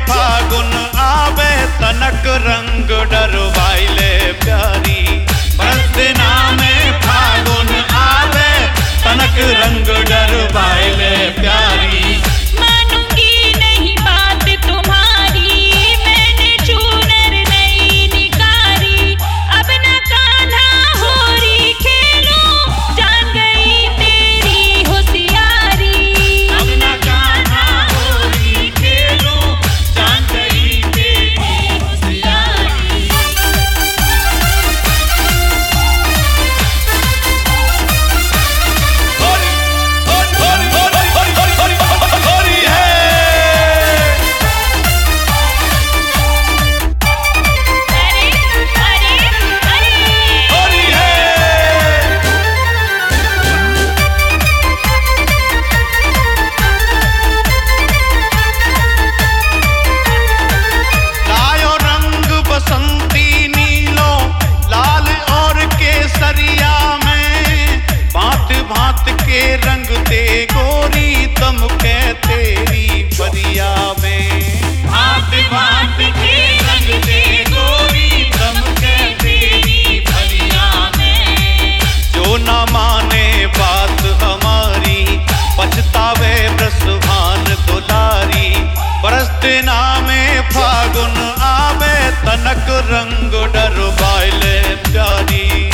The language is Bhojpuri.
फागुन आवे तनक रंग डरवाइले प्यारी। बरसना में फागुन आवे तनक रंग डरवाइले प्यारी। मानूंगी नहीं बात तुम्हारी, मैंने चूनर नहीं निकारी। अब न कान्हा होरी खेलूं, जान गई तेरी होशियारी। अब न कान्हा होरी खेलूं, जान गई तेरी होशियारी। होरी है। अरे अरे अरे होरी है। लायो रंग बसंती नीलो लाल और केसरिया में, भांत भांत के रंग दे गोरी दमके तेरी परिया में। भांत भांत के रंग दे गोरी दमके तेरी परिया में। जो न माने बात हमारी, पछतावे ब्रसभान दुलारी। बरसना में फागुन आवे तनक रंग डरवाइले प्यारी।